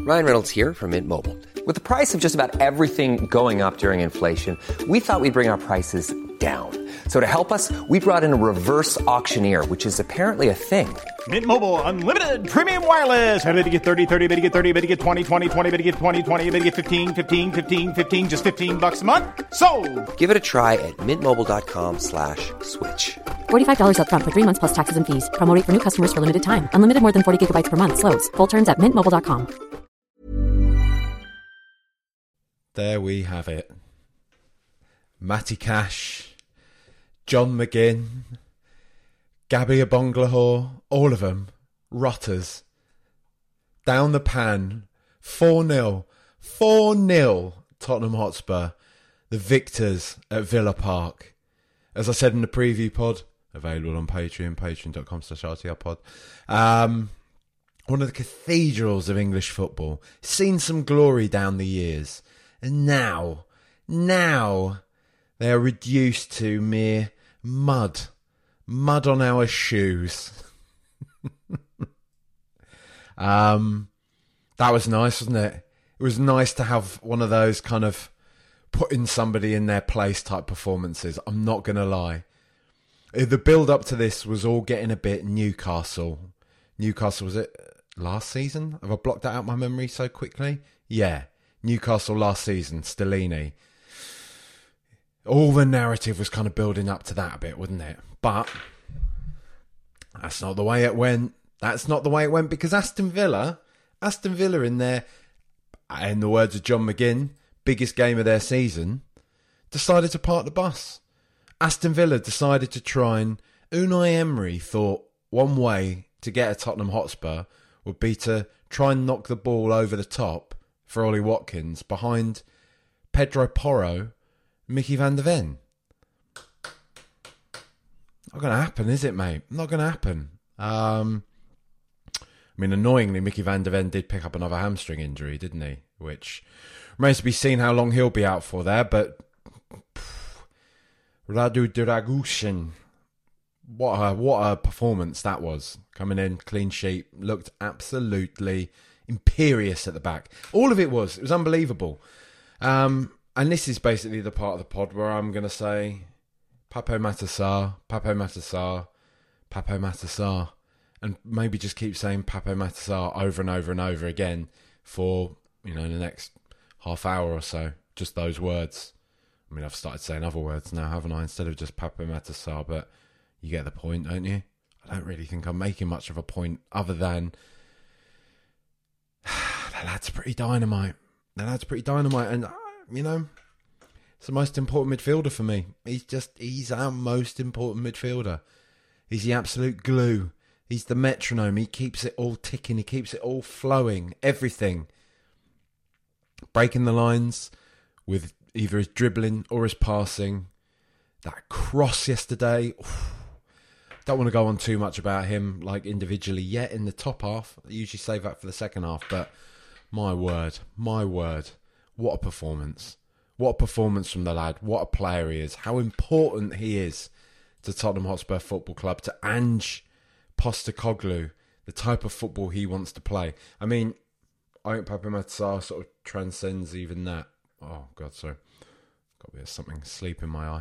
Ryan Reynolds here from Mint Mobile. With the price of just about everything going up during inflation, we thought we'd bring our prices down. So to help us, we brought in a reverse auctioneer, which is apparently a thing. Mint Mobile Unlimited Premium Wireless. How to get 30, 30, bit to get 30, bit to get 20, 20, 20, bit to get 20, 20, bit to get 15, 15, 15, 15, just $15 a month? Sold! Give it a try at mintmobile.com/switch. $45 up front for 3 months plus taxes and fees. Promo rate for new customers for limited time. Unlimited more than 40 gigabytes per month. Slows full terms at mintmobile.com. There we have it. Matty Cash, John McGinn, Gabby Abonglahor, all of them, rotters. Down the pan, 4-0. 4-0 Tottenham Hotspur, the victors at Villa Park. As I said in the preview pod, available on Patreon, patreon.com/RTRpod. One of the cathedrals of English football. Seen some glory down the years. And now they are reduced to mere mud. Mud on our shoes. That was nice, wasn't it? It was nice to have one of those kind of putting somebody in their place type performances. I'm not going to lie. The build up to this was all getting a bit Newcastle. Newcastle, was it last season? Have I blocked that out of my memory so quickly? Yeah. Newcastle last season, Stellini. All the narrative was kind of building up to that a bit, wasn't it? But that's not the way it went. That's not the way it went because Aston Villa in there, in the words of John McGinn, biggest game of their season, decided to park the bus. Aston Villa decided to try and... Unai Emery thought one way to get at Tottenham Hotspur would be to try and knock the ball over the top for Ollie Watkins behind Pedro Porro, Mickey van der Ven. Not going to happen, is it, mate? Not going to happen. I mean, annoyingly, Mickey van der Ven did pick up another hamstring injury, didn't he? Which remains to be seen how long he'll be out for there, but Radu Dragusin, what a performance that was. Coming in, clean sheet, looked absolutely imperious at the back. All of it was unbelievable. And this is basically the part of the pod where I'm going to say Pape Matar Sarr, and maybe just keep saying Pape Matar Sarr over and over and over again for, the next half hour or so. Just those words. I mean, I've started saying other words now, haven't I, instead of just Pape Matar Sarr, but you get the point, don't you? I don't really think I'm making much of a point other than that lad's pretty dynamite. And, it's the most important midfielder for me. He's our most important midfielder. He's the absolute glue. He's the metronome. He keeps it all ticking. He keeps it all flowing. Everything. Breaking the lines with either his dribbling or his passing. That cross yesterday. Don't want to go on too much about him, individually yet in the top half. I usually save that for the second half, but my word. What a performance. What a performance from the lad. What a player he is. How important he is to Tottenham Hotspur Football Club, to Ange Postecoglou, the type of football he wants to play. I mean, I think Pape Matar Sarr sort of transcends even that. Oh, God, sorry. Got a bit of something asleep in my eye.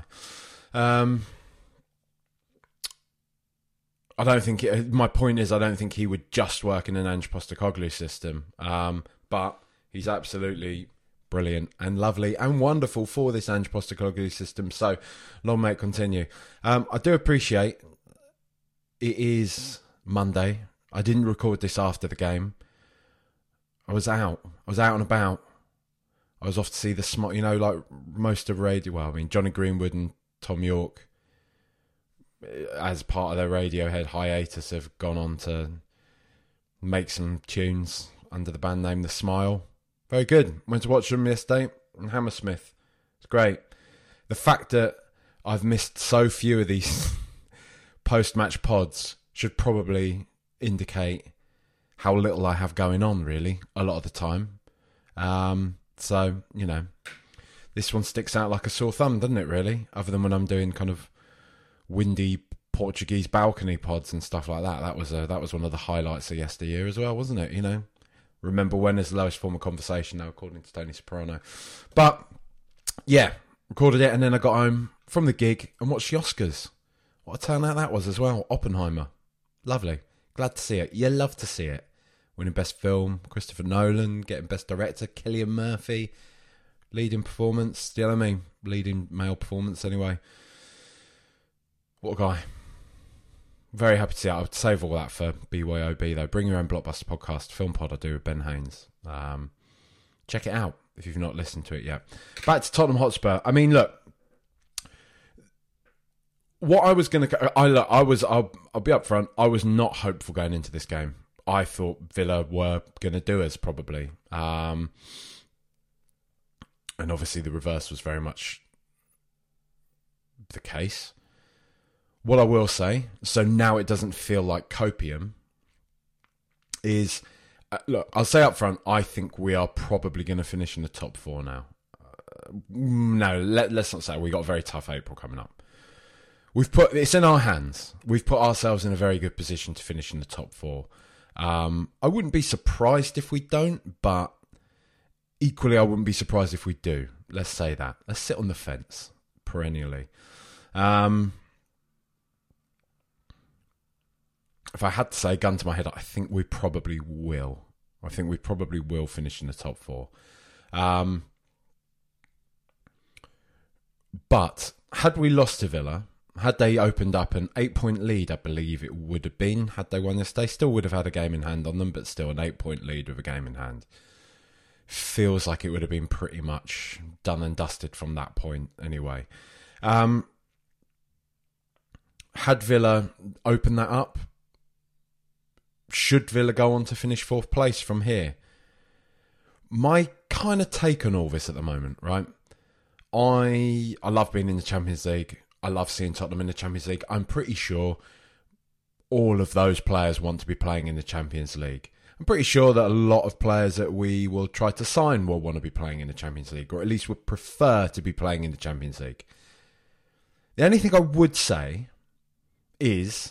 My point is, I don't think he would just work in an Ange Postecoglou system. But he's absolutely brilliant and lovely and wonderful for this Ange Postecoglou system. So, long may it continue. I do appreciate it is Monday. I didn't record this after the game. I was out and about. I was off to see the like most of radio. Well, I mean, Johnny Greenwood and Tom York, as part of their Radiohead hiatus, have gone on to make some tunes under the band name The Smile. Very good. Went to watch them yesterday in Hammersmith. It's great. The fact that I've missed so few of these post-match pods should probably indicate how little I have going on, really, a lot of the time. So, this one sticks out like a sore thumb, doesn't it, really? Other than when I'm doing kind of windy Portuguese balcony pods and stuff like that. That was one of the highlights of yesteryear as well, wasn't it? remember when is the lowest form of conversation now, according to Tony Soprano. But, yeah, recorded it, and then I got home from the gig and watched the Oscars. What a turnout that was as well. Oppenheimer. Lovely. Glad to see it. You love to see it. Winning Best Film, Christopher Nolan, getting Best Director, Cillian Murphy, leading performance. Do you know what I mean? Leading male performance, anyway. What a guy. Very happy to see it. I would save all that for BYOB, though. Bring Your Own Blockbuster podcast, film pod I do with Ben Haynes. Check it out if you've not listened to it yet. Back to Tottenham Hotspur. I mean, look. What I was going to... I'll be up front. I was not hopeful going into this game. I thought Villa were going to do us, probably. And obviously the reverse was very much the case. What I will say, so now it doesn't feel like copium, is... look, I'll say up front, I think we are probably going to finish in the top 4 now. No, let's not say. We got a very tough April coming up. It's in our hands. We've put ourselves in a very good position to finish in the top 4. I wouldn't be surprised if we don't, but equally I wouldn't be surprised if we do. Let's say that. Let's sit on the fence perennially. If I had to say, gun to my head, I think we probably will. I think we probably will finish in the top 4. But had we lost to Villa, had they opened up an 8-point lead, I believe it would have been, had they won this, they still would have had a game in hand on them, but still an 8-point lead with a game in hand. Feels like it would have been pretty much done and dusted from that point anyway. Had Villa opened that up, should Villa go on to finish 4th place from here? My kind of take on all this at the moment, right? I love being in the Champions League. I love seeing Tottenham in the Champions League. I'm pretty sure all of those players want to be playing in the Champions League. I'm pretty sure that a lot of players that we will try to sign will want to be playing in the Champions League, or at least would prefer to be playing in the Champions League. The only thing I would say is,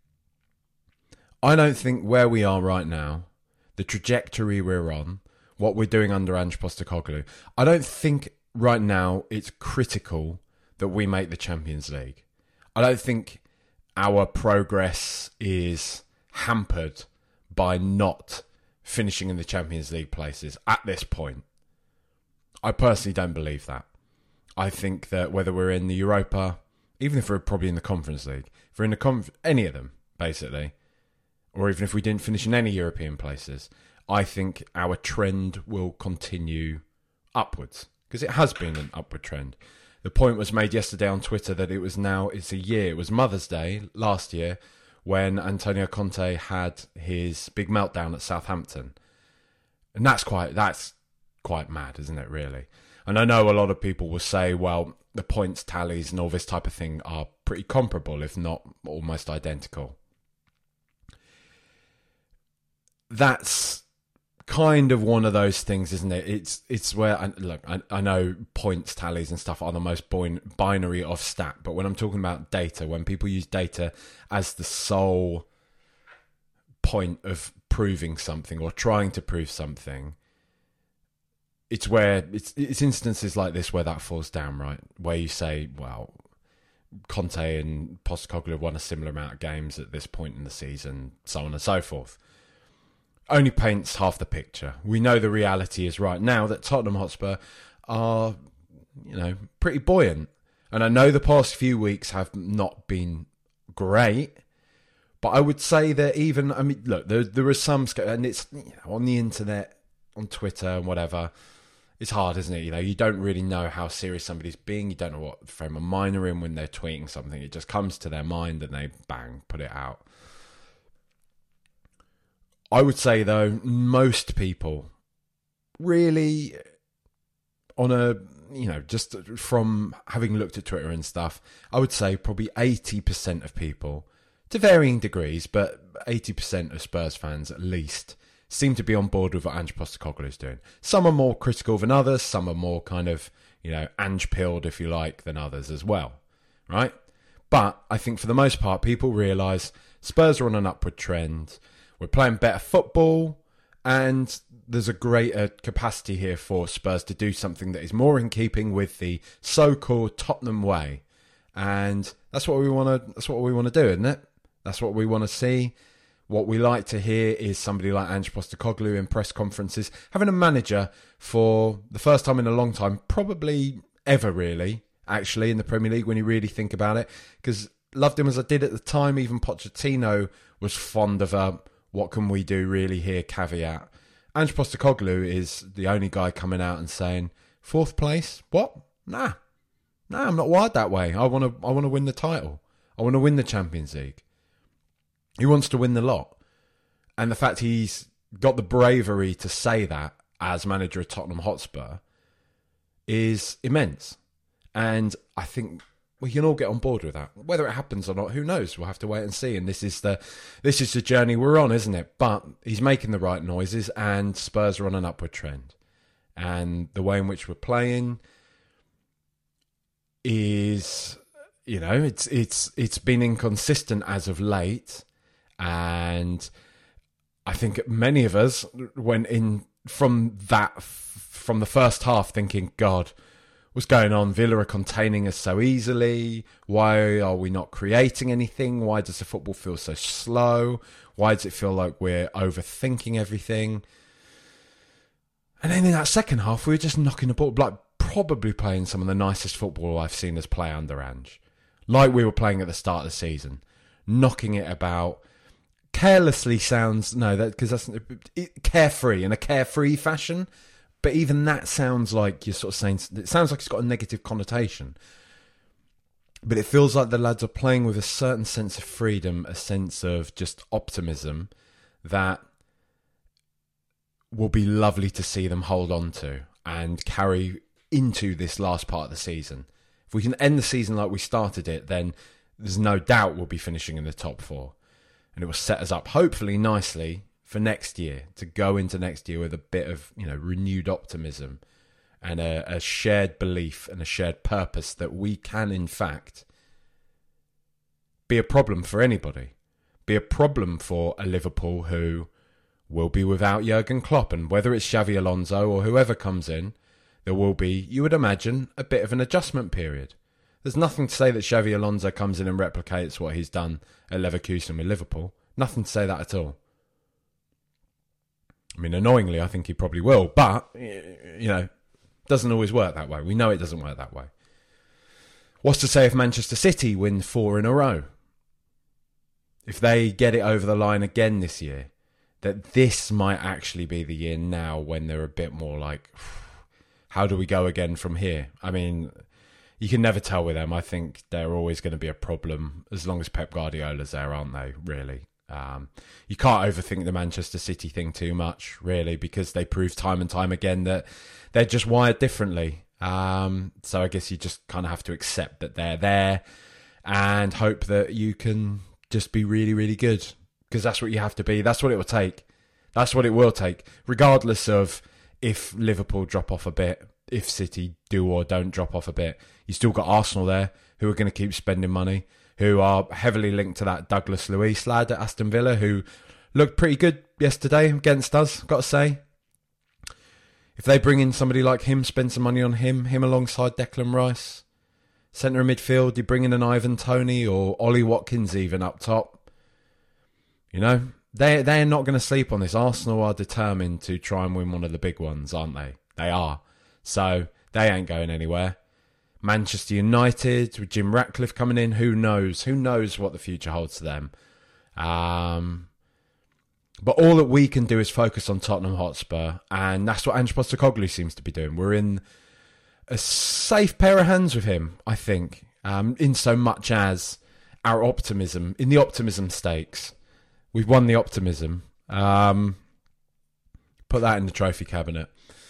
I don't think where we are right now, the trajectory we're on, what we're doing under Ange Postecoglou, I don't think right now it's critical that we make the Champions League. I don't think our progress is hampered by not finishing in the Champions League places at this point. I personally don't believe that. I think that whether we're in the Europa, even if we're probably in the Conference League, if we're in the any of them, basically, or even if we didn't finish in any European places, I think our trend will continue upwards, because it has been an upward trend. The point was made yesterday on Twitter that it's a year. It was Mother's Day last year when Antonio Conte had his big meltdown at Southampton. And that's quite mad, isn't it, really? And I know a lot of people will say, well, the points tallies and all this type of thing are pretty comparable, if not almost identical. That's kind of one of those things, isn't it? It's where, I know points tallies and stuff are the most binary of stat, but when I'm talking about data, when people use data as the sole point of proving something or trying to prove something, it's where it's instances like this where that falls down, right? Where you say, well, Conte and Postecoglou have won a similar amount of games at this point in the season, so on and so forth. Only paints half the picture. We know the reality is right now that Tottenham Hotspur are, pretty buoyant. And I know the past few weeks have not been great, but I would say that look, there are some, and it's on the internet, on Twitter and whatever, it's hard, isn't it? You don't really know how serious somebody's being. You don't know what frame of mind they're in when they're tweeting something. It just comes to their mind and they bang, put it out. I would say, though, most people really, just from having looked at Twitter and stuff, I would say probably 80% of people, to varying degrees, but 80% of Spurs fans at least, seem to be on board with what Ange Postecoglou is doing. Some are more critical than others. Some are more kind of, Ange-pilled, if you like, than others as well, right? But I think for the most part, people realise Spurs are on an upward trend. We're playing better football, And there's a greater capacity here for Spurs to do something that is more in keeping with the so-called Tottenham way. And that's what we want to do, isn't it? That's what we want to see. What we like to hear is somebody like Ange Postecoglou in press conferences, having a manager for the first time in a long time, probably ever really, actually, in the Premier League when you really think about it. Because loved him as I did at the time. Even Pochettino was fond of a what can we do really here caveat. Ange Postecoglou is the only guy coming out and saying, 4th place? What? Nah, I'm not wired that way. I want to win the title. I want to win the Champions League. He wants to win the lot. And the fact he's got the bravery to say that as manager of Tottenham Hotspur is immense. And I think we can all get on board with that. Whether it happens or not, who knows? We'll have to wait and see. And this is the journey we're on, isn't it? But he's making the right noises, and Spurs are on an upward trend. And the way in which we're playing is, you know, it's been inconsistent as of late. And I think many of us went in from the first half thinking, God, what's going on? Villa are containing us so easily. Why are we not creating anything? Why does the football feel so slow? Why does it feel like we're overthinking everything? And then in that second half, we were just knocking the ball, like probably playing some of the nicest football I've seen us play under Ange. Like we were playing at the start of the season. Knocking it about. Carelessly sounds, no, because that's carefree, in a carefree fashion. But even that sounds like you're sort of saying, it sounds like it's got a negative connotation. But it feels like the lads are playing with a certain sense of freedom, a sense of just optimism that will be lovely to see them hold on to and carry into this last part of the season. If we can end the season like we started it, then there's no doubt we'll be finishing in the top 4. And it will set us up, hopefully, nicely for next year, to go into next year with a bit of, you know, renewed optimism and a shared belief and a shared purpose that we can, in fact, be a problem for anybody. Be a problem for a Liverpool who will be without Jurgen Klopp. And whether it's Xavi Alonso or whoever comes in, there will be, you would imagine, a bit of an adjustment period. There's nothing to say that Xavi Alonso comes in and replicates what he's done at Leverkusen with Liverpool. Nothing to say that at all. I mean, annoyingly, I think he probably will, but, you know, doesn't always work that way. We know it doesn't work that way. What's to say if Manchester City win 4 in a row? If they get it over the line again this year, that this might actually be the year now when they're a bit more like, how do we go again from here? I mean, you can never tell with them. I think they're always going to be a problem as long as Pep Guardiola's there, aren't they, really? You can't overthink the Manchester City thing too much, really, because they prove time and time again that they're just wired differently. So I guess you just kind of have to accept that they're there and hope that you can just be really, really good, because that's what you have to be. That's what it will take. That's what it will take, regardless of if Liverpool drop off a bit, if City do or don't drop off a bit. You still got Arsenal there, who are going to keep spending money, who are heavily linked to that Douglas Luiz lad at Aston Villa, who looked pretty good yesterday against us, got to say. If they bring in somebody like him, spend some money on him alongside Declan Rice. Centre of midfield, you bring in an Ivan Toney or Ollie Watkins even up top. You know, they're not going to sleep on this. Arsenal are determined to try and win one of the big ones, aren't they? They are. So they ain't going anywhere. Manchester United with Jim Ratcliffe coming in, who knows? Who knows what the future holds to them? But all that we can do is focus on Tottenham Hotspur, and that's what Ange Postecoglou seems to be doing. We're in a safe pair of hands with him, I think, in so much as our optimism, in the optimism stakes. We've won the optimism. Put that in the trophy cabinet.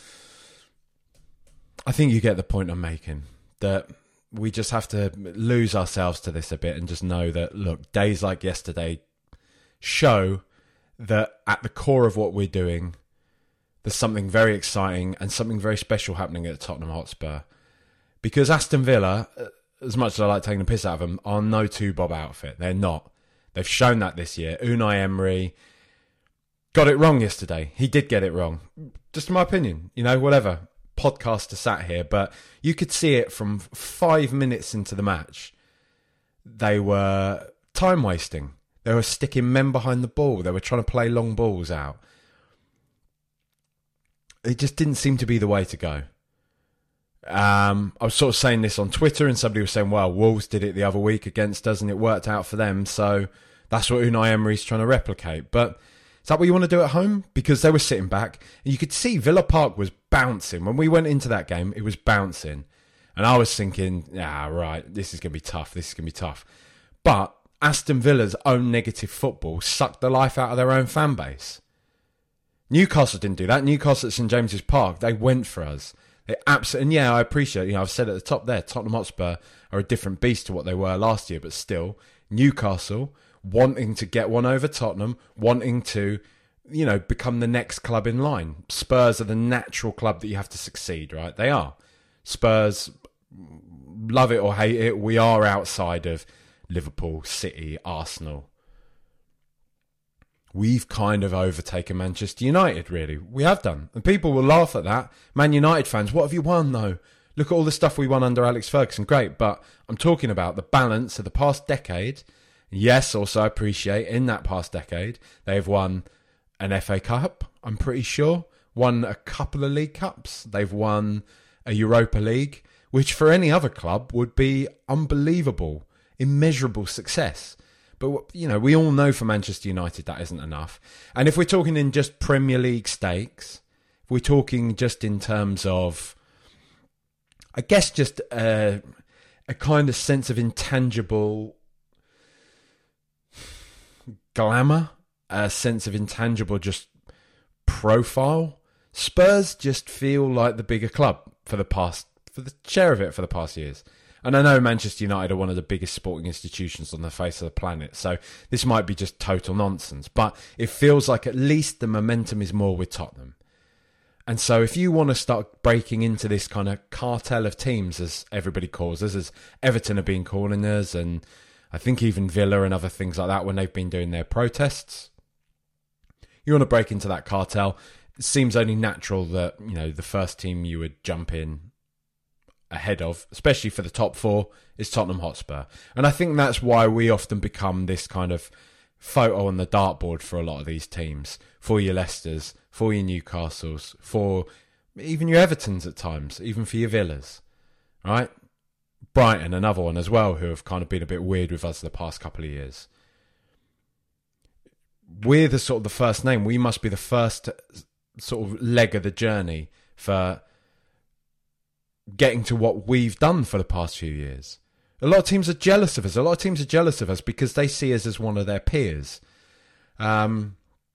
I think you get the point I'm making, that we just have to lose ourselves to this a bit and just know that, look, days like yesterday show that at the core of what we're doing, there's something very exciting and something very special happening at Tottenham Hotspur. Because Aston Villa, as much as I like taking the piss out of them, are no two-bob outfit. They're not. They've shown that this year. Unai Emery, got it wrong yesterday. He did get it wrong. Just my opinion, whatever. Podcaster sat here, but you could see it from 5 minutes into the match. They were time wasting. They were sticking men behind the ball. They were trying to play long balls out. It just didn't seem to be the way to go. I was sort of saying this on Twitter, and somebody was saying, well, Wolves did it the other week against us and it worked out for them, so that's what Unai Emery's trying to replicate. But is that what you want to do at home? Because they were sitting back, and you could see Villa Park was bouncing. When we went into that game, it was bouncing. And I was thinking, right, this is going to be tough. But Aston Villa's own negative football sucked the life out of their own fan base. Newcastle didn't do that. Newcastle at St James's Park, they went for us. They absolutely, and I appreciate, I've said at the top there, Tottenham Hotspur are a different beast to what they were last year, but still, Newcastle wanting to get one over Tottenham, wanting to, become the next club in line. Spurs are the natural club that you have to succeed, right? They are. Spurs, love it or hate it, we are outside of Liverpool, City, Arsenal. We've kind of overtaken Manchester United, really. We have done. And people will laugh at that. Man United fans, what have you won, though? Look at all the stuff we won under Alex Ferguson. Great, but I'm talking about the balance of the past decade. Yes, also I appreciate in that past decade, they've won an FA Cup, I'm pretty sure. Won a couple of League Cups. They've won a Europa League, which for any other club would be unbelievable, immeasurable success. But, we all know for Manchester United that isn't enough. And if we're talking in just Premier League stakes, if we're talking just in terms of, I guess, just a kind of sense of intangible glamour, a sense of intangible just profile, Spurs just feel like the bigger club for the share of it for the past years. And I know Manchester United are one of the biggest sporting institutions on the face of the planet, so this might be just total nonsense, but it feels like at least the momentum is more with Tottenham. And so if you want to start breaking into this kind of cartel of teams, as everybody calls us, as Everton have been calling us, and I think even Villa and other things like that when they've been doing their protests, you want to break into that cartel, it seems only natural that, the first team you would jump in ahead of, especially for the top four, is Tottenham Hotspur. And I think that's why we often become this kind of photo on the dartboard for a lot of these teams, for your Leicesters, for your Newcastles, for even your Evertons at times, even for your Villas, right? Brighton, another one as well, who have kind of been a bit weird with us the past couple of years. We're the sort of the first name. We must be the first sort of leg of the journey for getting to what we've done for the past few years. A lot of teams are jealous of us. A lot of teams are jealous of us because they see us as one of their peers. Hainsey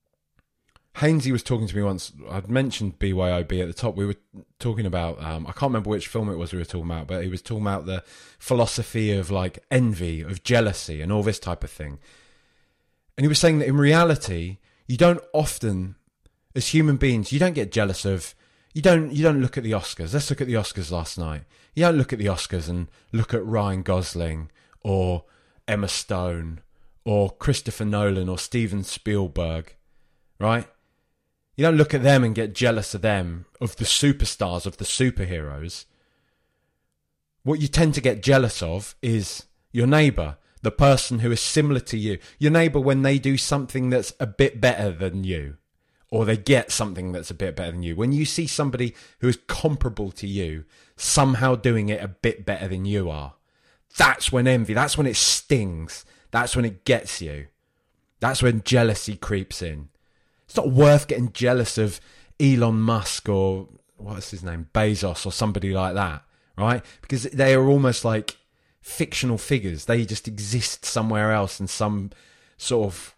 was talking to me once. I'd mentioned BYOB at the top. We were talking about, I can't remember which film it was we were talking about, but he was talking about the philosophy of like envy, of jealousy and all this type of thing. And he was saying that in reality, you don't often, as human beings, you don't get jealous of, you don't look at the Oscars. Let's look at the Oscars last night. You don't look at the Oscars and look at Ryan Gosling or Emma Stone or Christopher Nolan or Steven Spielberg, right? You don't look at them and get jealous of them, of the superstars, of the superheroes. What you tend to get jealous of is your neighbour, the person who is similar to you. Your neighbour when they do something that's a bit better than you, or they get something that's a bit better than you. When you see somebody who is comparable to you somehow doing it a bit better than you are, that's when envy, that's when it stings. That's when it gets you. That's when jealousy creeps in. It's not worth getting jealous of Elon Musk or, what's his name, Bezos or somebody like that, right? Because they are almost like fictional figures. They just exist somewhere else in some sort of,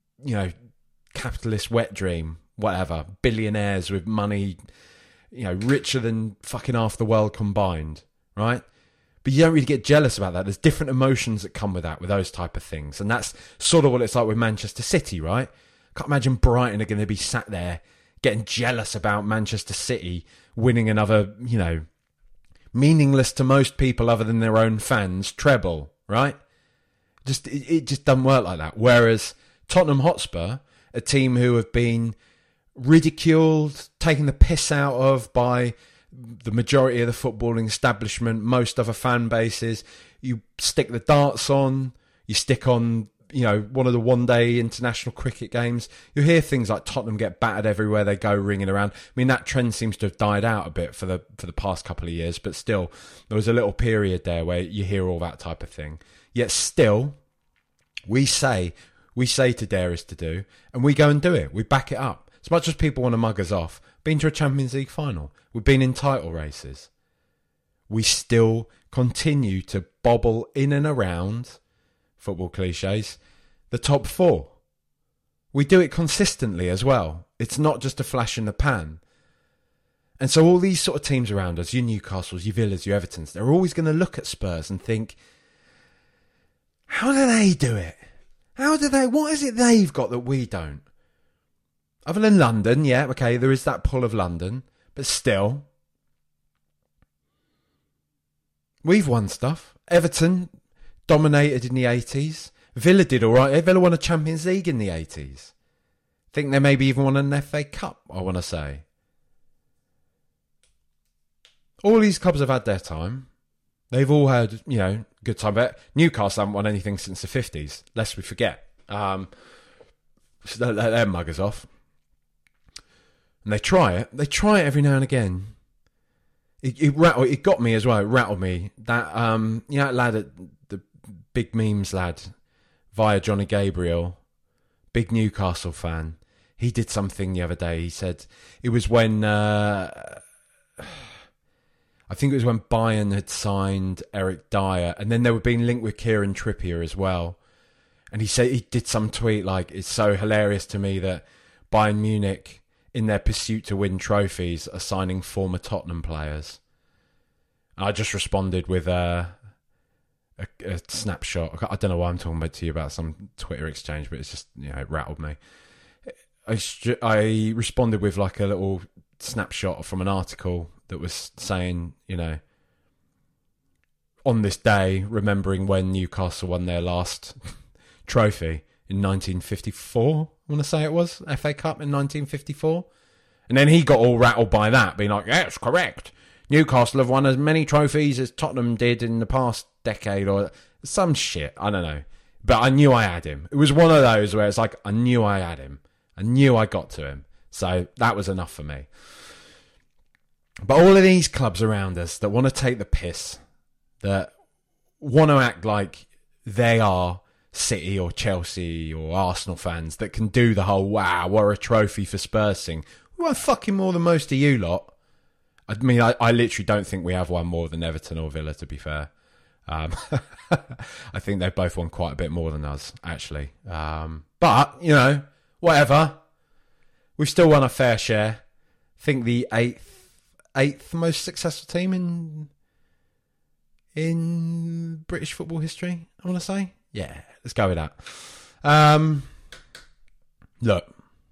capitalist wet dream, whatever. Billionaires with money, richer than fucking half the world combined, right? But you don't really get jealous about that. There's different emotions that come with that, with those type of things. And that's sort of what it's like with Manchester City, right? Can't imagine Brighton are going to be sat there getting jealous about Manchester City winning another, meaningless to most people other than their own fans, treble, right? It just doesn't work like that. Whereas Tottenham Hotspur, a team who have been ridiculed, taken the piss out of by the majority of the footballing establishment, most other fan bases. You stick the darts on, you stick on, one of the one-day international cricket games. You hear things like Tottenham get battered everywhere they go, ringing around. I mean, that trend seems to have died out a bit for the past couple of years, but still, there was a little period there where you hear all that type of thing. Yet still, we say to dare is to do, and we go and do it. We back it up. As much as people want to mug us off, been to a Champions League final, we've been in title races, we still continue to bobble in and around, football cliches, the top 4. We do it consistently as well. It's not just a flash in the pan. And so all these sort of teams around us, your Newcastles, your Villas, your Evertons, they're always going to look at Spurs and think, how do they do it? What is it they've got that we don't? Other than London, yeah, okay, there is that pull of London, but still, we've won stuff. Everton dominated in the 80s. Villa did all right. Villa won a Champions League in the 80s. I think they maybe even won an FA Cup, I want to say. All these clubs have had their time. They've all had, good time. But Newcastle haven't won anything since the 50s, lest we forget. So they're muggers off. And they try it. They try it every now and again. It got me as well. It rattled me. That that lad, the big memes lad, via Johnny Gabriel, big Newcastle fan. He did something the other day. He said it was when I think it was when Bayern had signed Eric Dyer, and then they were being linked with Kieran Trippier as well. And he said he did some tweet like, "It's so hilarious to me that Bayern Munich, in their pursuit to win trophies, are signing former Tottenham players." I just responded with a snapshot. I don't know why I'm talking to you about some Twitter exchange, but it's just, it rattled me. I responded with like a little snapshot from an article that was saying, on this day, remembering when Newcastle won their last trophy in 1954, I want to say it was, FA Cup in 1954. And then he got all rattled by that, being like, yeah, it's correct. Newcastle have won as many trophies as Tottenham did in the past decade, or some shit. I don't know. But I knew I had him. It was one of those where it's like, I knew I had him. I knew I got to him. So that was enough for me. But all of these clubs around us that want to take the piss, that want to act like they are City or Chelsea or Arsenal fans, that can do the whole, wow, what a trophy for Spurs thing. We won fucking more than most of you lot. I mean, I literally don't think we have won more than Everton or Villa, to be fair. I think they've both won quite a bit more than us, actually. But, whatever. We've still won a fair share. I think the eighth most successful team in British football history, I want to say. Yeah, let's go with that. Look,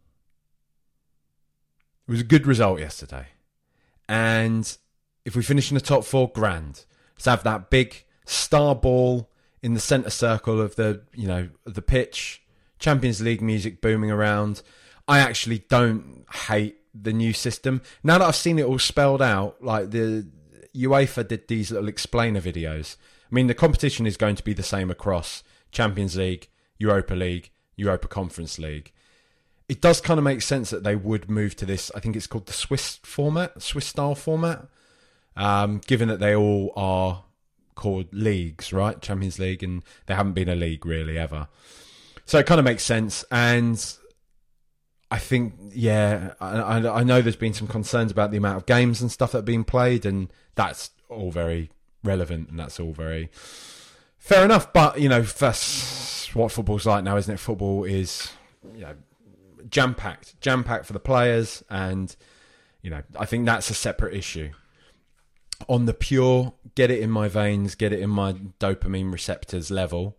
it was a good result yesterday. And if we finish in the top 4, grand. Let's have that big star ball in the centre circle of the pitch. Champions League music booming around. I actually don't hate the new system. Now that I've seen it all spelled out, like the UEFA did these little explainer videos. I mean, the competition is going to be the same across Champions League, Europa League, Europa Conference League. It does kind of make sense that they would move to this, I think it's called the Swiss style format, given that they all are called leagues, right? Champions League, and they haven't been a league really ever. So it kind of makes sense. And I think, yeah, I know there's been some concerns about the amount of games and stuff that have been played, and that's all very relevant and that's all very fair enough. But, that's what football's like now, isn't it? Football is, jam-packed for the players, and I think that's a separate issue. On the pure get it in my veins, get it in my dopamine receptors level,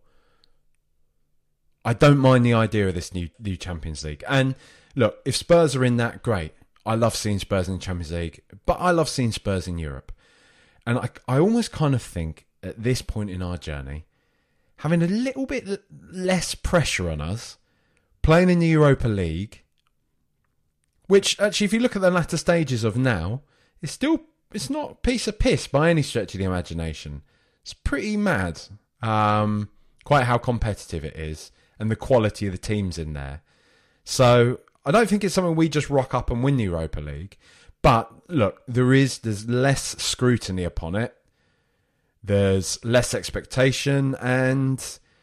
I don't mind the idea of this new Champions League. And look, if Spurs are in that, great. I love seeing Spurs in the Champions League, but I love seeing Spurs in Europe. And I almost kind of think at this point in our journey, having a little bit less pressure on us, playing in the Europa League, which actually, if you look at the latter stages of now, it's not a piece of piss by any stretch of the imagination. It's pretty mad, quite how competitive it is and the quality of the teams in there. So I don't think it's something we just rock up and win the Europa League. But look, there's less scrutiny upon it. There's less expectation, and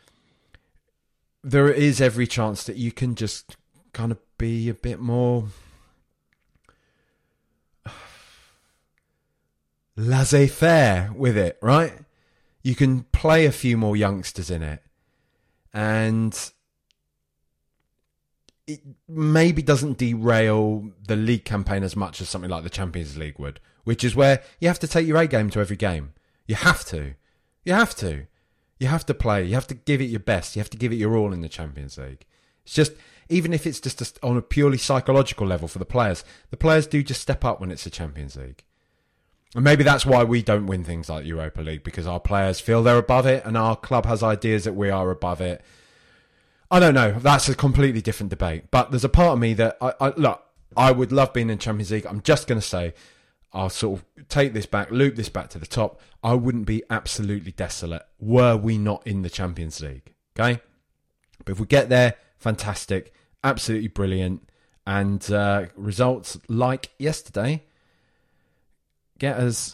there is every chance that you can just kind of be a bit more laissez-faire with it, right? You can play a few more youngsters in it, and it maybe doesn't derail the league campaign as much as something like the Champions League would, which is where you have to take your A game to every game. You have to. You have to. You have to play. You have to give it your best. You have to give it your all in the Champions League. It's just, even if it's just on a purely psychological level for the players do just step up when it's the Champions League. And maybe that's why we don't win things like Europa League, because our players feel they're above it and our club has ideas that we are above it. I don't know. That's a completely different debate. But there's a part of me that, I would love being in Champions League. I'm just going to say, I'll sort of take this back, loop this back to the top. I wouldn't be absolutely desolate were we not in the Champions League. Okay? But if we get there, fantastic. Absolutely brilliant. And results like yesterday get us,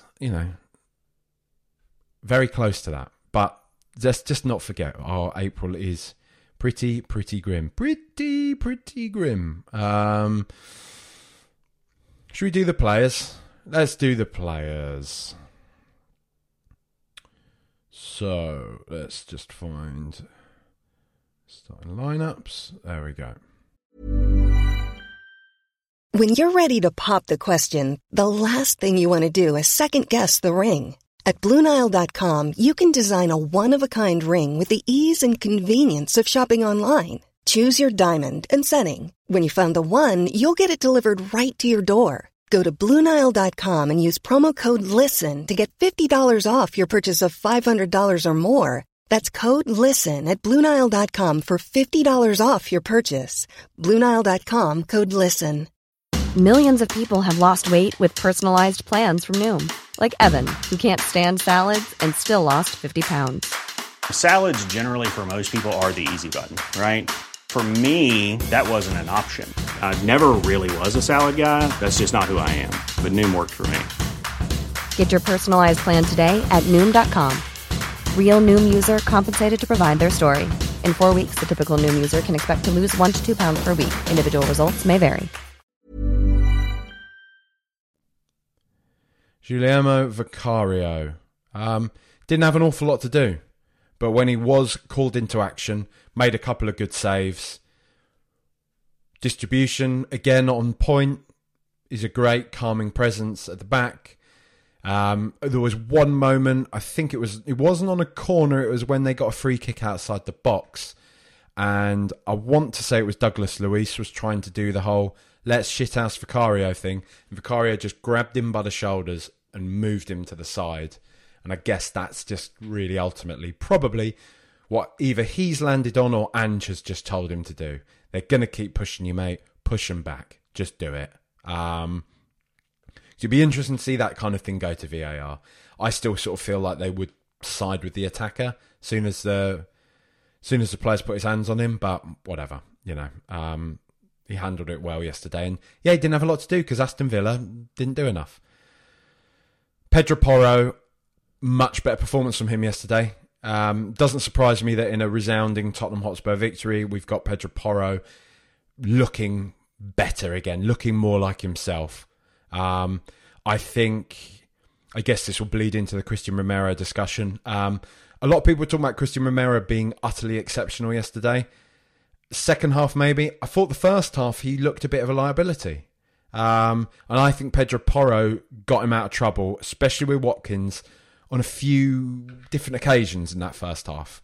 very close to that. But let's just not forget, our April is pretty grim. Pretty grim. Should we do the players? Let's do the players. So, let's just find starting lineups. There we go. When you're ready to pop the question, the last thing you want to do is second-guess the ring. At BlueNile.com, you can design a one-of-a-kind ring with the ease and convenience of shopping online. Choose your diamond and setting. When you find the one, you'll get it delivered right to your door. Go to BlueNile.com and use promo code LISTEN to get $50 off your purchase of $500 or more. That's code LISTEN at BlueNile.com for $50 off your purchase. BlueNile.com, code LISTEN. Millions of people have lost weight with personalized plans from Noom. Like Evan, who can't stand salads and still lost 50 pounds. Salads generally for most people are the easy button, right? For me, that wasn't an option. I never really was a salad guy. That's just not who I am. But Noom worked for me. Get your personalized plan today at Noom.com. Real Noom user compensated to provide their story. In 4 weeks, the typical Noom user can expect to lose 1 to 2 pounds per week. Individual results may vary. Guillermo Vicario. Didn't have an awful lot to do. But when he was called into action, made a couple of good saves. Distribution, again, on point. He's a great calming presence at the back. There was one moment, I think it wasn't on a corner, it was when they got a free kick outside the box. And I want to say it was Douglas Luiz was trying to do the whole let's shithouse Vicario thing. And Vicario just grabbed him by the shoulders and moved him to the side. And I guess that's just really ultimately probably what either he's landed on or Ange has just told him to do. They're going to keep pushing you, mate. Push them back. Just do it. It'd be interesting to see that kind of thing go to VAR. I still sort of feel like they would side with the attacker soon as the players put his hands on him, but whatever, he handled it well yesterday. And yeah, he didn't have a lot to do because Aston Villa didn't do enough. Pedro Porro, much better performance from him yesterday. Doesn't surprise me that in a resounding Tottenham Hotspur victory, we've got Pedro Porro looking better again, looking more like himself. I guess this will bleed into the Christian Romero discussion. A lot of people were talking about Christian Romero being utterly exceptional yesterday. Second half, maybe. I thought the first half he looked a bit of a liability. And I think Pedro Porro got him out of trouble, especially with Watkins, on a few different occasions in that first half.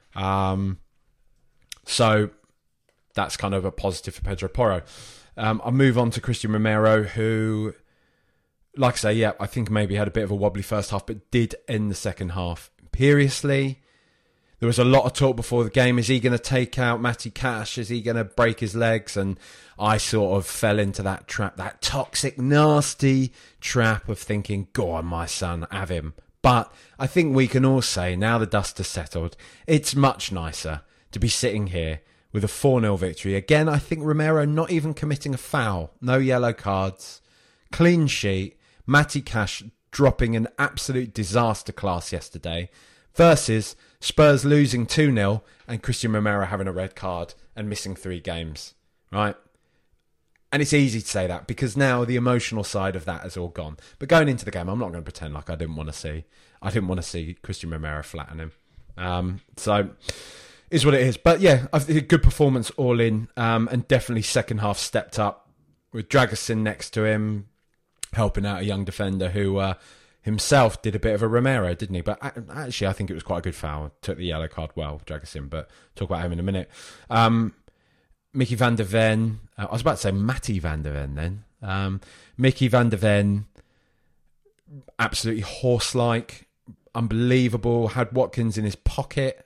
So that's kind of a positive for Pedro Porro. I'll move on to Christian Romero, who, like I say, I think maybe had a bit of a wobbly first half, but did end the second half imperiously. There was a lot of talk before the game. Is he going to take out Matty Cash? Is he going to break his legs? And I sort of fell into that trap, that toxic, nasty trap of thinking, go on, my son, have him. But I think we can all say, now the dust has settled, it's much nicer to be sitting here with a 4-0 victory. Again, I think Romero not even committing a foul. No yellow cards. Clean sheet. Matty Cash dropping an absolute disaster class yesterday. Versus Spurs losing 2-0 and Christian Romero having a red card and missing 3 games. Right? And it's easy to say that because now the emotional side of that has all gone. But going into the game, I'm not going to pretend like I didn't want to see Christian Romero flatten him. So is what it is. But yeah, I think a good performance all in, and definitely second half stepped up with Dragusin next to him, helping out a young defender who himself did a bit of a Romero, didn't he? But actually, I think it was quite a good foul. Took the yellow card well, Dragusin, but talk about him in a minute. Mickey van der Ven. I was about to say Matty van der Ven then. Mickey van der Ven, absolutely horse-like, unbelievable. Had Watkins in his pocket.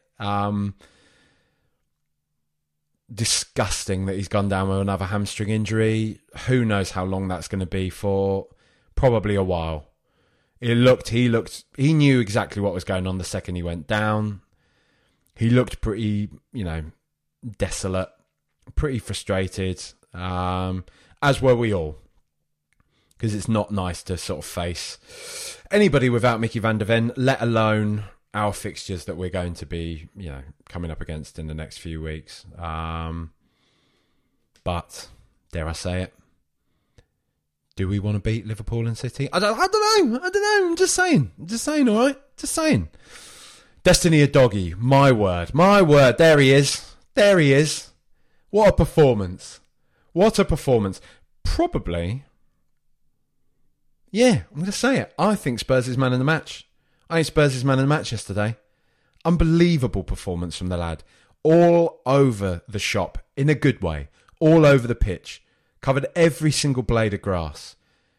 Disgusting that he's gone down with another hamstring injury. Who knows how long that's going to be for? Probably a while. He knew exactly what was going on the second he went down. He looked pretty, desolate, pretty frustrated, as were we all. Because it's not nice to sort of face anybody without Mickey van der Ven, let alone our fixtures that we're going to be, coming up against in the next few weeks. But, dare I say it, do we want to beat Liverpool and City? I don't know. I'm just saying, all right? Just saying. Destiny Udogie, my word. There he is. What a performance. Probably, yeah, I'm going to say it. I think Spurs is man of the match. Yesterday. Unbelievable performance from the lad. All over the shop, in a good way. All over the pitch. Covered every single blade of grass.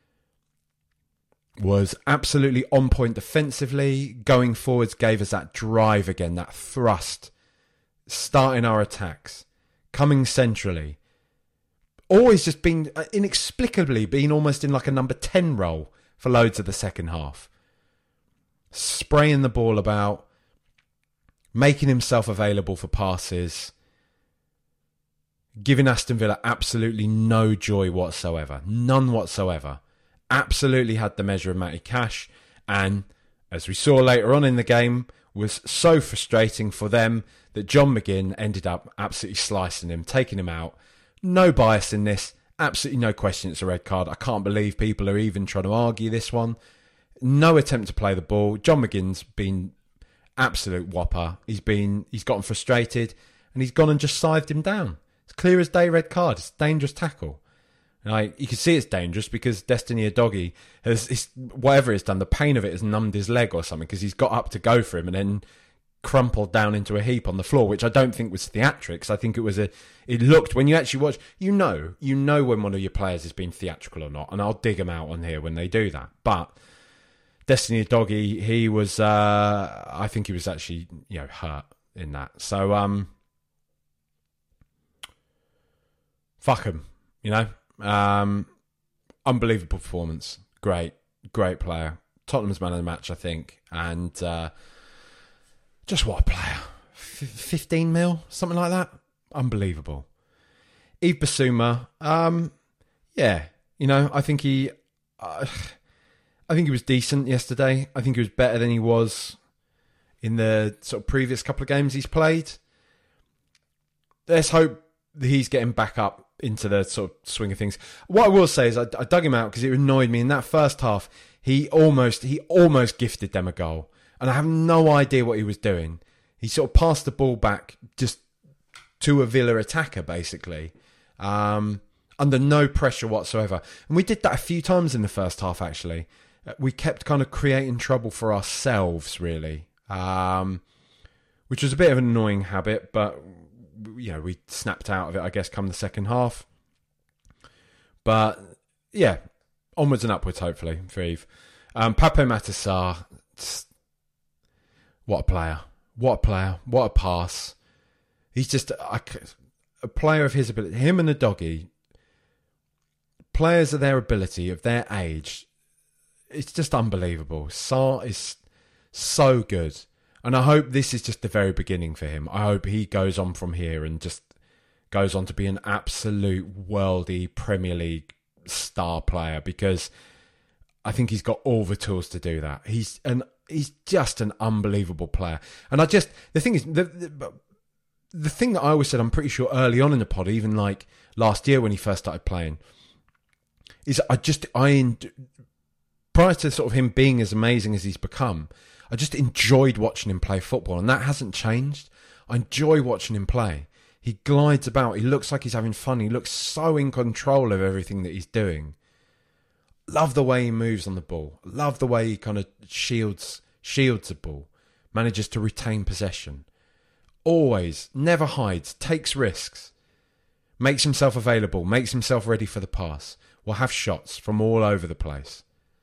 Was absolutely on point defensively. Going forwards gave us that drive again, that thrust. Starting our attacks. Coming centrally. Always just been, inexplicably, been almost in like a number 10 role for loads of the second half. Spraying the ball about. Making himself available for passes. Giving Aston Villa absolutely no joy whatsoever. None whatsoever. Absolutely had the measure of Matty Cash. And, as we saw later on in the game, was so frustrating for them that John McGinn ended up absolutely slicing him, taking him out. No bias in this. Absolutely no question it's a red card. I can't believe people are even trying to argue this one. No attempt to play the ball. John McGinn's been absolute whopper. He's gotten frustrated and he's gone and just scythed him down. It's clear as day, red card. It's a dangerous tackle. Like, you can see it's dangerous because Destiny Udogie has, whatever it's done, the pain of it has numbed his leg or something because he's got up to go for him and then crumpled down into a heap on the floor, which I don't think was theatrics. I think it looked, when you actually watch, you know when one of your players has been theatrical or not, and I'll dig them out on here when they do that. But Destiny Udogie, he was, I think he was actually, hurt in that. So, fuck him, unbelievable performance. Great player. Tottenham's man of the match, I think. And just what a player. 15 mil, something like that. Unbelievable. Yves Bissouma, I think he was decent yesterday. I think he was better than he was in the sort of previous couple of games he's played. Let's hope that he's getting back up into the sort of swing of things. What I will say is I dug him out because it annoyed me in that first half. He almost gifted them a goal, and I have no idea what he was doing. He sort of passed the ball back just to a Villa attacker, basically, under no pressure whatsoever. And we did that a few times in the first half, actually. We kept kind of creating trouble for ourselves, really, which was a bit of an annoying habit, but we snapped out of it, I guess, come the second half. But, yeah, onwards and upwards, hopefully, for Yves. Pape Matar Sarr, what a player. What a player. What a pass. He's just a player of his ability. Him and the doggy, players of their ability, of their age, it's just unbelievable. Sarr is so good. And I hope this is just the very beginning for him. I hope he goes on from here and just goes on to be an absolute worldy Premier League star player, because I think he's got all the tools to do that. He's just an unbelievable player. And the thing is, the thing that I always said, I'm pretty sure early on in the pod, even like last year when he first started playing, is prior to sort of him being as amazing as he's become, I just enjoyed watching him play football, and that hasn't changed. I enjoy watching him play. He glides about. He looks like he's having fun. He looks so in control of everything that he's doing. Love the way he moves on the ball. Love the way he kind of shields the ball. Manages to retain possession. Always, never hides, takes risks. Makes himself available. Makes himself ready for the pass. Will have shots from all over the place.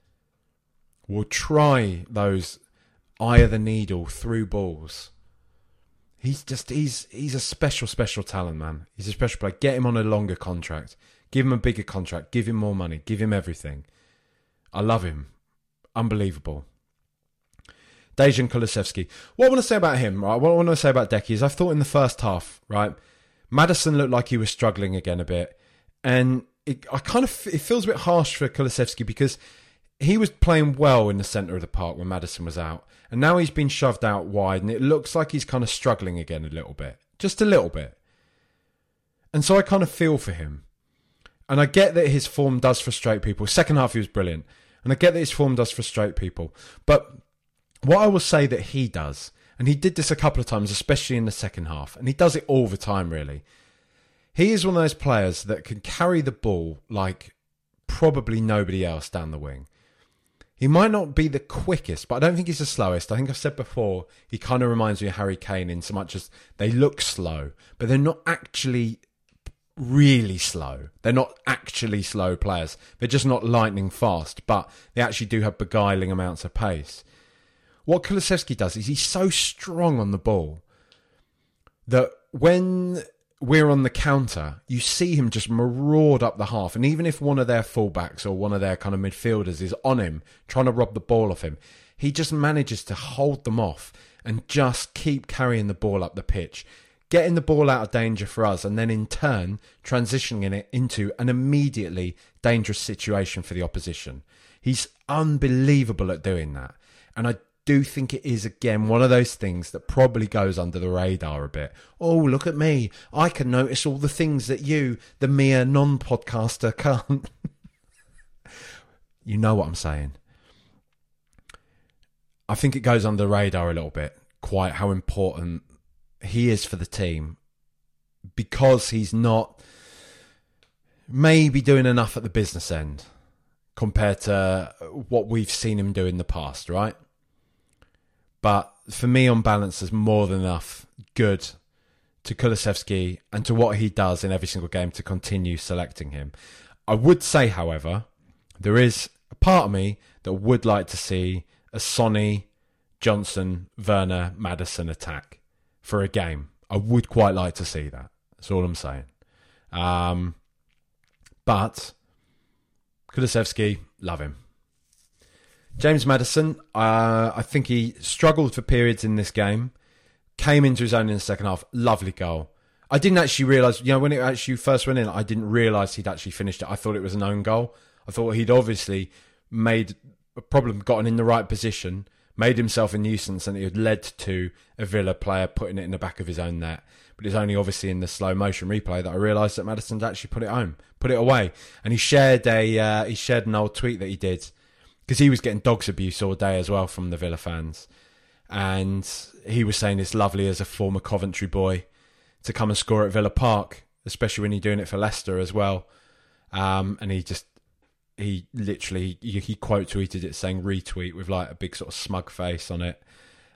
Will try those eye of the needle through balls. He's a special talent, man. He's a special player. Get him on a longer contract. Give him a bigger contract. Give him more money. Give him everything. I love him. Unbelievable. Dejan Kulusevski. What I want to say about him, right? What I want to say about Decky is I thought in the first half, right, Maddison looked like he was struggling again a bit. And it feels a bit harsh for Kulusevski because he was playing well in the centre of the park when Maddison was out. And now he's been shoved out wide and it looks like he's kind of struggling again a little bit. Just a little bit. And so I kind of feel for him. And I get that his form does frustrate people. Second half he was brilliant. And I get that his form does frustrate people. But what I will say that he does, and he did this a couple of times, especially in the second half, and he does it all the time really. He is one of those players that can carry the ball like probably nobody else down the wing. He might not be the quickest, but I don't think he's the slowest. I think I've said before, he kind of reminds me of Harry Kane in so much as they look slow, but they're not actually really slow. They're not actually slow players. They're just not lightning fast, but they actually do have beguiling amounts of pace. What Kulusevski does is he's so strong on the ball that when we're on the counter, you see him just maraud up the half. And even if one of their fullbacks or one of their kind of midfielders is on him, trying to rob the ball off him, he just manages to hold them off and just keep carrying the ball up the pitch, getting the ball out of danger for us, and then in turn transitioning it into an immediately dangerous situation for the opposition. He's unbelievable at doing that. And I do think it is, again, one of those things that probably goes under the radar a bit. Oh, look at me. I can notice all the things that you, the mere non-podcaster, can't. You know what I'm saying. I think it goes under the radar a little bit, quite how important he is for the team, because he's not maybe doing enough at the business end compared to what we've seen him do in the past, right? But for me, on balance, there's more than enough good to Kulusevski and to what he does in every single game to continue selecting him. I would say, however, there is a part of me that would like to see a Sonny, Johnson, Werner, Maddison attack for a game. I would quite like to see that. That's all I'm saying. But Kulusevski, love him. James Maddison, I think he struggled for periods in this game. Came into his own in the second half. Lovely goal. I didn't actually realise, when it actually first went in, I didn't realise he'd actually finished it. I thought it was an own goal. I thought he'd obviously made a problem, gotten in the right position, made himself a nuisance, and it had led to a Villa player putting it in the back of his own net. But it's only obviously in the slow motion replay that I realised that Maddison's actually put it home, put it away. And he shared an old tweet that he did, because he was getting dogs abuse all day as well from the Villa fans. And he was saying it's lovely as a former Coventry boy to come and score at Villa Park, especially when you're doing it for Leicester as well. And he literally quote tweeted it saying retweet with like a big sort of smug face on it.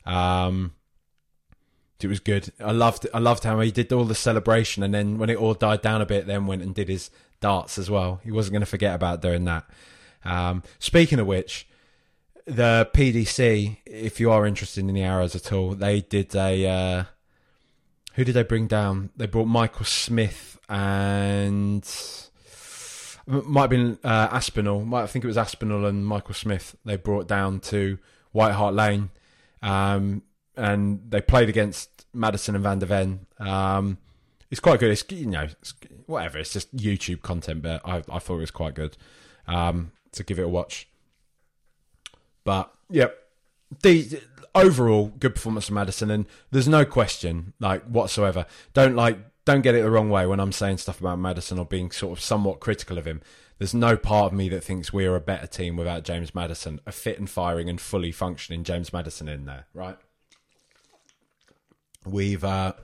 It was good. I loved how he did all the celebration, and then when it all died down a bit, then went and did his darts as well. He wasn't going to forget about doing that. Speaking of which, the PDC, if you are interested in the Arrows at all, they did a... who did they bring down? They brought Michael Smith and... It might have been Aspinall. I think it was Aspinall and Michael Smith they brought down to White Hart Lane. And they played against Maddison and Van der Ven. It's quite good. It's, it's whatever. It's just YouTube content, but I thought it was quite good. So give it a watch. But yeah, the overall good performance from Maddison, and there's no question whatsoever. Don't get it the wrong way when I'm saying stuff about Maddison or being sort of somewhat critical of him. There's no part of me that thinks we're a better team without James Maddison, a fit and firing and fully functioning James Maddison in there, right? We've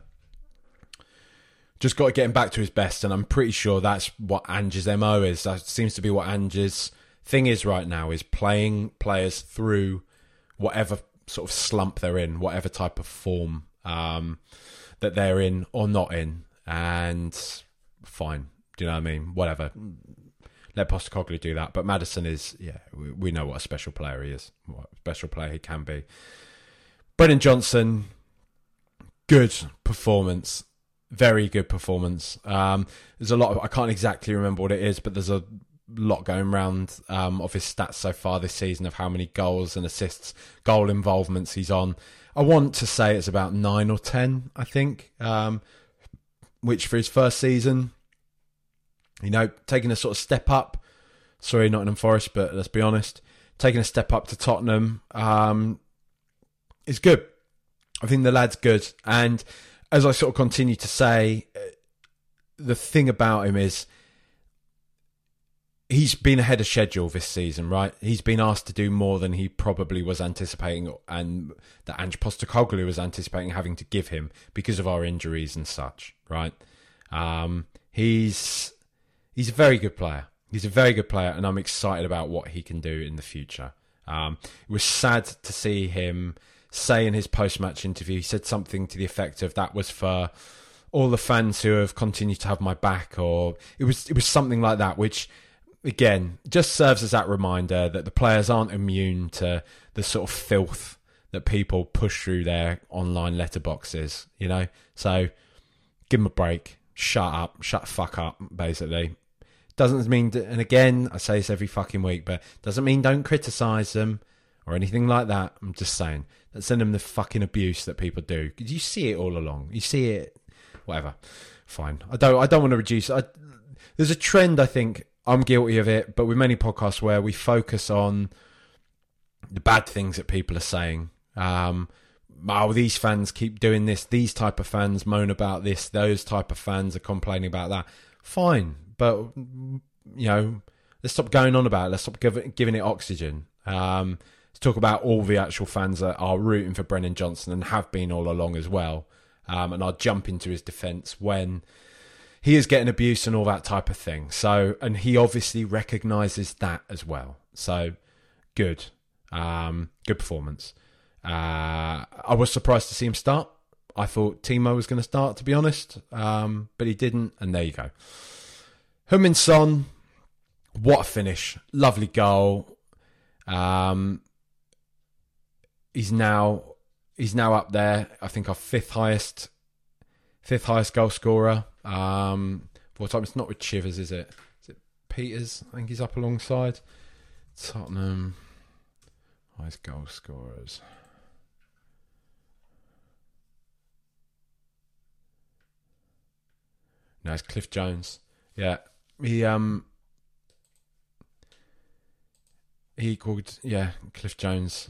just got to get him back to his best, and I'm pretty sure that's what Ange's MO is. That seems to be what Ange's thing is right now, is playing players through whatever sort of slump they're in, whatever type of form that they're in or not in, and fine. Do you know what I mean? Whatever. Let Postecoglou do that. But Maddison is, we know what a special player he is, what a special player he can be. Brennan Johnson, good performance. Very good performance. There's a lot of, I can't exactly remember what it is, but there's a lot going around of his stats so far this season of how many goals and assists, goal involvements he's on. I want to say it's about 9 or 10, I think, which for his first season, taking a sort of step up. Sorry, Nottingham Forest, but let's be honest, taking a step up to Tottenham is good. I think the lad's good. And as I sort of continue to say, the thing about him is he's been ahead of schedule this season, right? He's been asked to do more than he probably was anticipating, and that Ange Postecoglou was anticipating having to give him because of our injuries and such, right? He's a very good player. He's a very good player, and I'm excited about what he can do in the future. It was sad to see him say in his post-match interview, he said something to the effect of, that was for all the fans who have continued to have my back, or it was something like that, which again just serves as that reminder that the players aren't immune to the sort of filth that people push through their online letterboxes, so give them a break, shut the fuck up, basically. Doesn't mean, and again I say this every fucking week, but doesn't mean don't criticise them or anything like that. I'm just saying, let's send them the fucking abuse that people do, because you see it all along. You see it, whatever. Fine. I don't want to reduce. There's a trend, I think, I'm guilty of it, but with many podcasts where we focus on the bad things that people are saying. These fans keep doing this. These type of fans moan about this. Those type of fans are complaining about that. Fine, but let's stop going on about it. Let's stop giving it oxygen. Let's talk about all the actual fans that are rooting for Brennan Johnson and have been all along as well. And I'll jump into his defence when he is getting abuse and all that type of thing. So, and he obviously recognises that as well. So, good. Good performance. I was surprised to see him start. I thought Timo was going to start, to be honest. But he didn't, and there you go. Heung-min Son, what a finish. Lovely goal. He's now up there. I think our fifth highest goal scorer. What time? It's not with Chivers, is it? Is it Peters? I think he's up alongside Tottenham. Highest goal scorers. No, it's Cliff Jones. Yeah, he equaled Cliff Jones.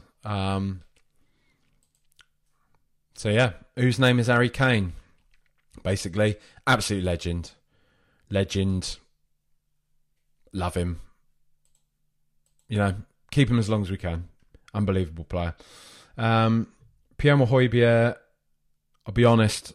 So yeah, whose name is Harry Kane? Basically, absolute legend. Love him. Keep him as long as we can. Unbelievable player. Pierre-Emile Højbjerg, I'll be honest,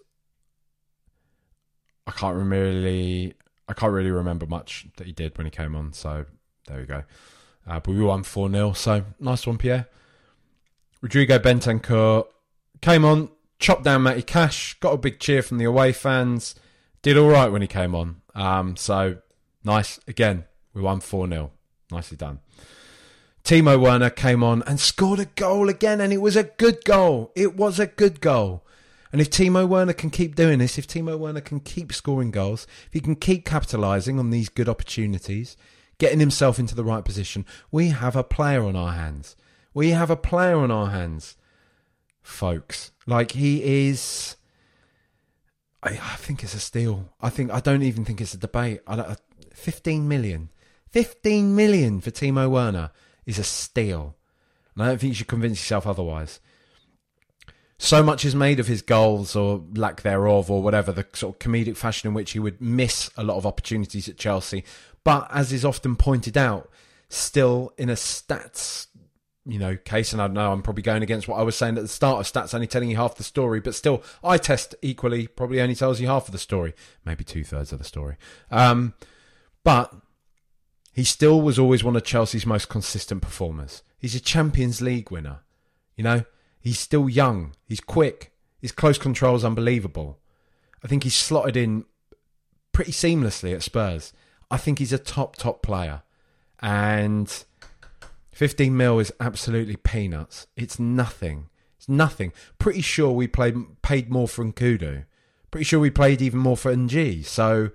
I can't really remember much that he did when he came on. So there we go. But we won 4-0. So nice one, Pierre. Rodrigo Bentancur came on, chopped down Matty Cash, got a big cheer from the away fans. Did all right when he came on. So nice. Again, we won 4-0. Nicely done. Timo Werner came on and scored a goal again, and it was a good goal. It was a good goal. And if Timo Werner can keep doing this, if Timo Werner can keep scoring goals, if he can keep capitalising on these good opportunities, getting himself into the right position, we have a player on our hands. We have a player on our hands, folks. Like, he is... I think it's a steal. I don't even think it's a debate. 15 million. 15 million for Timo Werner is a steal. And I don't think you should convince yourself otherwise. So much is made of his goals or lack thereof or whatever, the sort of comedic fashion in which he would miss a lot of opportunities at Chelsea. But as is often pointed out, still in a stats, case, and I know I'm probably going against what I was saying at the start of stats, only telling you half the story, but still, eye test equally probably only tells you half of the story, maybe 2/3 of the story. But he still was always one of Chelsea's most consistent performers. He's a Champions League winner, He's still young. He's quick. His close control is unbelievable. I think he's slotted in pretty seamlessly at Spurs. I think he's a top player. And 15 mil is absolutely peanuts. It's nothing. It's nothing. Pretty sure we paid more for Nkudu. Pretty sure we paid even more for NG. So,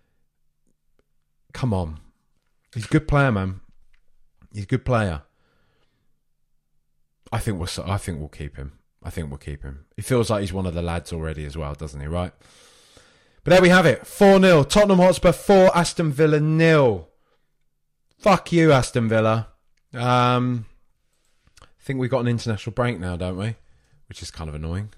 come on. He's a good player, man. He's a good player. I think we'll keep him. I think we'll keep him. He feels like he's one of the lads already as well, doesn't he, right? But there we have it. 4-0. Tottenham Hotspur 4, Aston Villa 0. Fuck you, Aston Villa. I think we've got an international break now, don't we? Which is kind of annoying.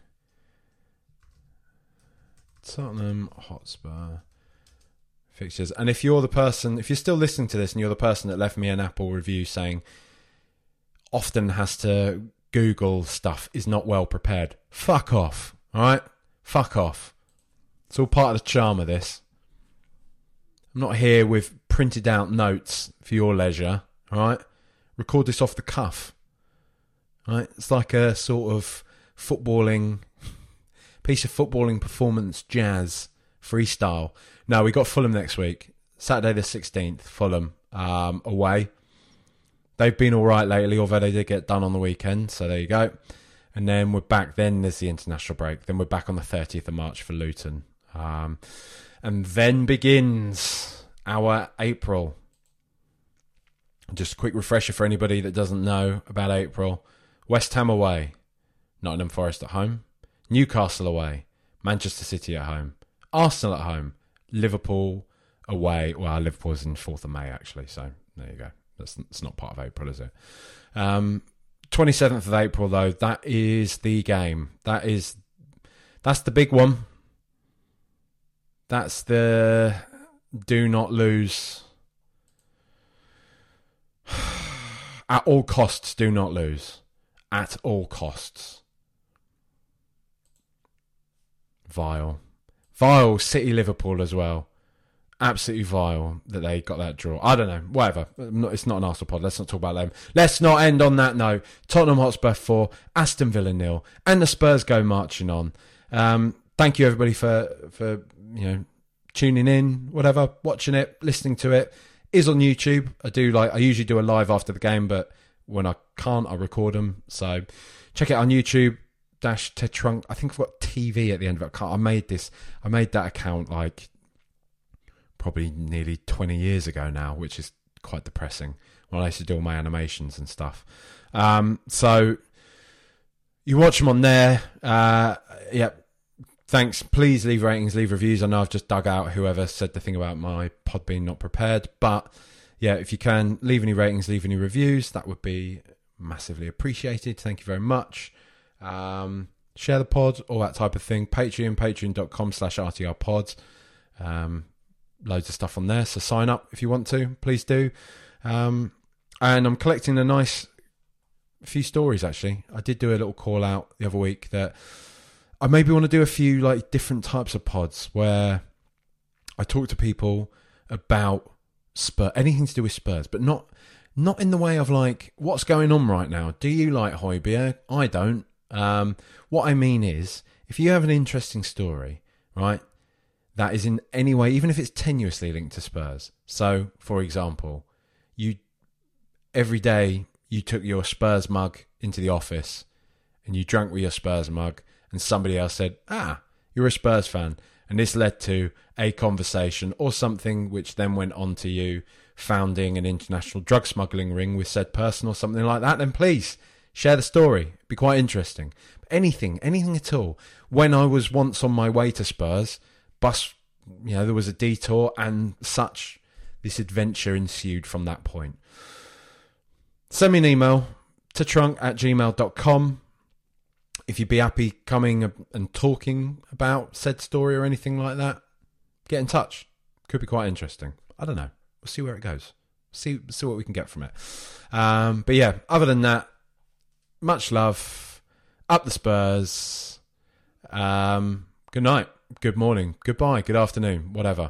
Tottenham Hotspur fixtures. And if you're still listening to this and you're the person that left me an Apple review saying often has to Google stuff, is not well prepared, fuck off, alright? Fuck off. It's all part of the charm of this. I'm not here with printed out notes for your leisure, alright? Record this off the cuff, right? It's like a sort of piece of footballing performance jazz freestyle. No, we got Fulham next week, Saturday the 16th, Fulham away. They've been all right lately, although they did get done on the weekend, so there you go. And then we're back, then there's the international break. Then we're back on the 30th of March for Luton. And then begins our April. Just a quick refresher for anybody that doesn't know about April. West Ham away, Nottingham Forest at home, Newcastle away, Manchester City at home, Arsenal at home, Liverpool away. Well, Liverpool's in 4th of May, actually, so there you go. It's not part of April, is it? 27th of April, though, that is the game. That's the big one. That's the do not lose. At all costs, do not lose. At all costs. Vile. City Liverpool as well. Absolutely vile that they got that draw. I don't know. Whatever. It's not an Arsenal pod. Let's not talk about them. Let's not end on that note. Tottenham Hotspur 4, Aston Villa 0, and the Spurs go marching on. Thank you everybody for tuning in, whatever, watching it, listening to it. Is on YouTube. I usually do a live after the game, but when I can't, I record them. So check it out on YouTube. Tetrunk. I think I've got TV at the end of it. I made that account like probably nearly 20 years ago now, which is quite depressing, when I used to do all my animations and stuff. So you watch them on there. Thanks. Please leave ratings, leave reviews. I know I've just dug out whoever said the thing about my pod being not prepared, but yeah, if you can leave any ratings, leave any reviews, that would be massively appreciated. Thank you very much. Share the pod, all that type of thing. patreon.com/RTRpods. Loads of stuff on there, so sign up if you want to, please do. And I'm collecting a nice few stories, actually. I did do a little call out the other week that I maybe want to do a few like different types of pods where I talk to people about Spurs, anything to do with Spurs, but not in the way of like, what's going on right now? Do you like Højbjerg? I don't. What I mean is, if you have an interesting story, right, that is in any way, even if it's tenuously linked to Spurs. So, for example, you every day you took your Spurs mug into the office and you drank with your Spurs mug and somebody else said, you're a Spurs fan. And this led to a conversation or something which then went on to you founding an international drug smuggling ring with said person or something like that, then please share the story. It'd be quite interesting. But anything at all. When I was once on my way to Spurs, there was a detour and such. This adventure ensued from that point. Send me an email to trunk@gmail.com. If you'd be happy coming and talking about said story or anything like that, get in touch. Could be quite interesting. I don't know. We'll see where it goes. See what we can get from it. But yeah, other than that, much love. Up the Spurs. Good night. Good morning. Goodbye. Good afternoon. Whatever.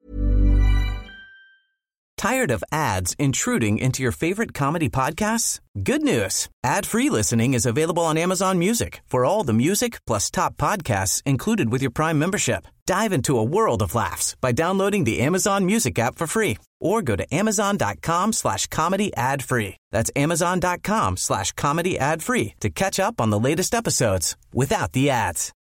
Tired of ads intruding into your favorite comedy podcasts? Good news. Ad-free listening is available on Amazon Music for all the music plus top podcasts included with your Prime membership. Dive into a world of laughs by downloading the Amazon Music app for free or go to amazon.com/comedy ad-free. That's amazon.com/comedy ad-free to catch up on the latest episodes without the ads.